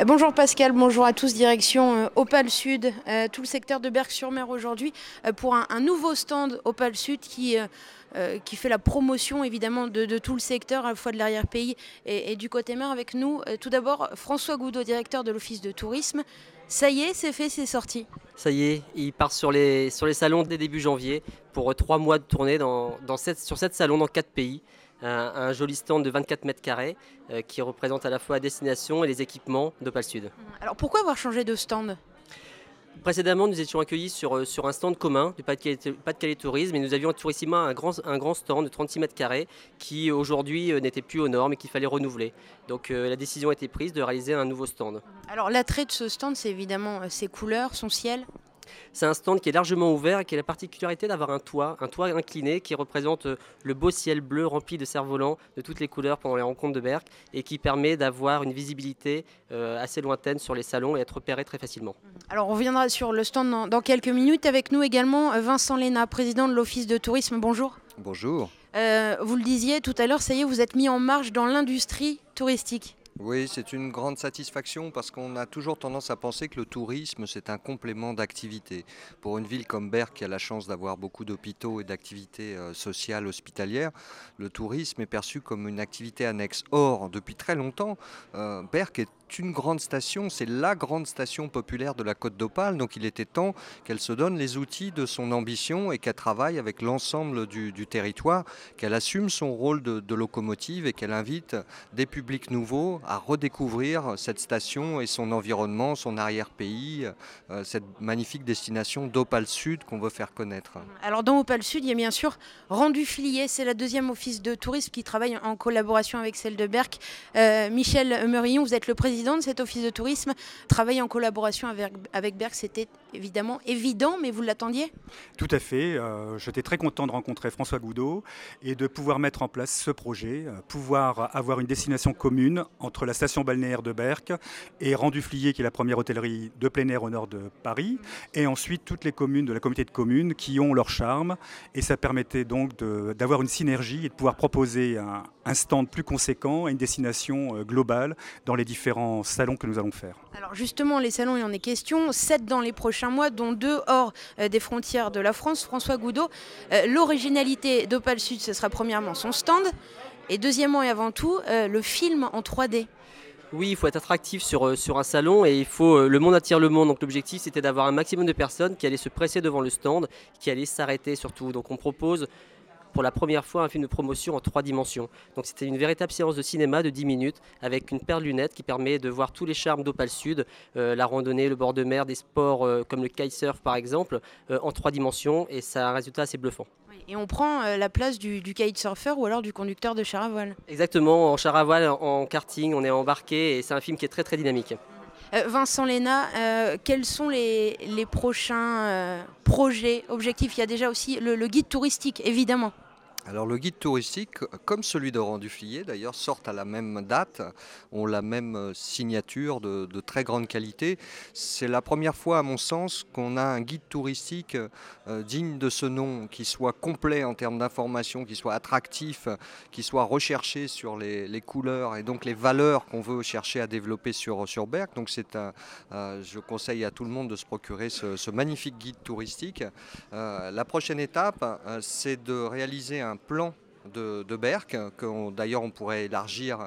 Bonjour Pascal, bonjour à tous, direction Opale Sud, tout le secteur de Berck-sur-Mer aujourd'hui pour un nouveau stand Opale Sud qui fait la promotion évidemment de tout le secteur, à la fois de l'arrière-pays et du côté mer avec nous. Tout d'abord, François Goudot, directeur de l'Office de tourisme. Ça y est, c'est fait, c'est sorti. Ça y est, il part sur les salons dès début janvier pour 3 mois de tournée sur 7 salons dans 4 pays. Un joli stand de 24 mètres carrés qui représente à la fois la destination et les équipements d'Opale Sud. Alors pourquoi avoir changé de stand ? Précédemment, nous étions accueillis sur un stand commun du Pas-de-Calais Tourisme et nous avions à Tourissima un grand stand de 36 mètres carrés qui aujourd'hui n'était plus aux normes et qu'il fallait renouveler. Donc la décision a été prise de réaliser un nouveau stand. Alors l'attrait de ce stand, c'est évidemment ses couleurs, son ciel. C'est un stand qui est largement ouvert et qui a la particularité d'avoir un toit incliné qui représente le beau ciel bleu rempli de cerfs-volants de toutes les couleurs pendant les rencontres de Berck et qui permet d'avoir une visibilité assez lointaine sur les salons et être repéré très facilement. Alors on reviendra sur le stand dans quelques minutes. Avec nous également Vincent Léna, président de l'Office de tourisme. Bonjour. Bonjour. Vous le disiez tout à l'heure, ça y est, vous êtes mis en marche dans l'industrie touristique. Oui, c'est une grande satisfaction parce qu'on a toujours tendance à penser que le tourisme, c'est un complément d'activité. Pour une ville comme Berck, qui a la chance d'avoir beaucoup d'hôpitaux et d'activités sociales hospitalières, le tourisme est perçu comme une activité annexe. Or, depuis très longtemps, Berck est une grande station, c'est la grande station populaire de la Côte d'Opale, donc il était temps qu'elle se donne les outils de son ambition et qu'elle travaille avec l'ensemble du territoire, qu'elle assume son rôle de locomotive et qu'elle invite des publics nouveaux à redécouvrir cette station et son environnement, son arrière-pays, cette magnifique destination d'Opale Sud qu'on veut faire connaître. Alors dans Opale Sud, il y a bien sûr Rendu Flier, c'est la deuxième office de tourisme qui travaille en collaboration avec celle de Berck. Michel Meurillon, vous êtes le président de cet office de tourisme. Travailler en collaboration avec Berck, c'était évidemment évident, mais vous l'attendiez ? Tout à fait. J'étais très content de rencontrer François Goudot et de pouvoir mettre en place ce projet, pouvoir avoir une destination commune entre la station balnéaire de Berck et Rendu Flier, qui est la première hôtellerie de plein air au nord de Paris, et ensuite toutes les communes de la communauté de communes qui ont leur charme. Et ça permettait donc d'avoir une synergie et de pouvoir proposer un stand plus conséquent et une destination globale dans les différents salons que nous allons faire. Alors justement, les salons, il en est question, 7 dans les prochains mois, dont 2 hors des frontières de la France. François Goudot, l'originalité d'Opale Sud, ce sera premièrement son stand, et deuxièmement et avant tout, le film en 3D. Oui, il faut être attractif sur un salon et le monde attire le monde. Donc l'objectif, c'était d'avoir un maximum de personnes qui allaient se presser devant le stand, qui allaient s'arrêter surtout. Donc on propose pour la première fois un film de promotion en 3 dimensions. Donc c'était une véritable séance de cinéma de 10 minutes avec une paire de lunettes qui permet de voir tous les charmes d'Opale Sud, la randonnée, le bord de mer, des sports comme le kitesurf par exemple, en 3 dimensions, et ça a un résultat assez bluffant. Et on prend la place du kitesurfer ou alors du conducteur de char à voile. Exactement, en char à voile, en karting, on est embarqué et c'est un film qui est très très dynamique. Vincent Léna, quels sont les prochains projets, objectifs ? Il y a déjà aussi le guide touristique, évidemment. Alors le guide touristique, comme celui de Rendu Flier d'ailleurs, sortent à la même date, ont la même signature de très grande qualité. C'est la première fois à mon sens qu'on a un guide touristique digne de ce nom, qui soit complet en termes d'information, qui soit attractif, qui soit recherché sur les couleurs et donc les valeurs qu'on veut chercher à développer sur Berck. Donc je conseille à tout le monde de se procurer ce magnifique guide touristique. La prochaine étape, c'est de réaliser un plan de Berck, que d'ailleurs on pourrait élargir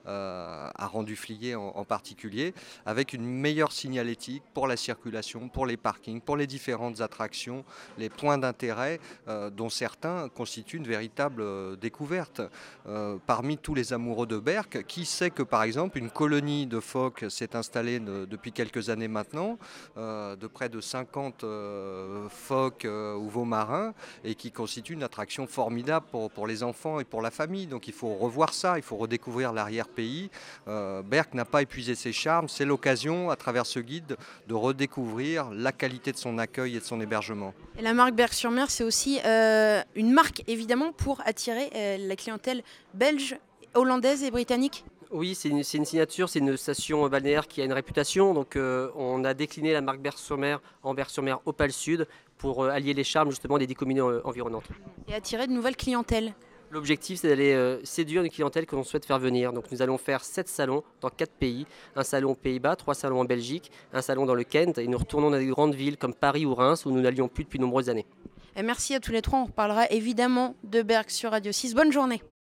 à Rendu Flier en particulier, avec une meilleure signalétique pour la circulation, pour les parkings, pour les différentes attractions, les points d'intérêt dont certains constituent une véritable découverte. Parmi tous les amoureux de Berck, qui sait que par exemple une colonie de phoques s'est installée depuis quelques années maintenant, de près de 50 phoques ou veaux marins, et qui constitue une attraction formidable pour les enfants et pour la famille. Donc il faut revoir ça, il faut redécouvrir l'arrière-pays. Berck n'a pas épuisé ses charmes, c'est l'occasion à travers ce guide de redécouvrir la qualité de son accueil et de son hébergement. Et la marque Berck-sur-Mer, c'est aussi une marque évidemment pour attirer la clientèle belge, hollandaise et britannique. Oui, c'est une signature, c'est une station balnéaire qui a une réputation. Donc on a décliné la marque Berck-sur-Mer en Berck-sur-Mer Opale Sud pour allier les charmes justement des 10 communes environnantes. Et attirer de nouvelles clientèles. L'objectif, c'est d'aller séduire une clientèle que l'on souhaite faire venir. Donc nous allons faire 7 salons dans 4 pays. Un salon aux Pays-Bas, 3 salons en Belgique, un salon dans le Kent. Et nous retournons dans des grandes villes comme Paris ou Reims où nous n'allions plus depuis de nombreuses années. Et merci à tous les trois. On reparlera évidemment de Berck sur Radio 6. Bonne journée.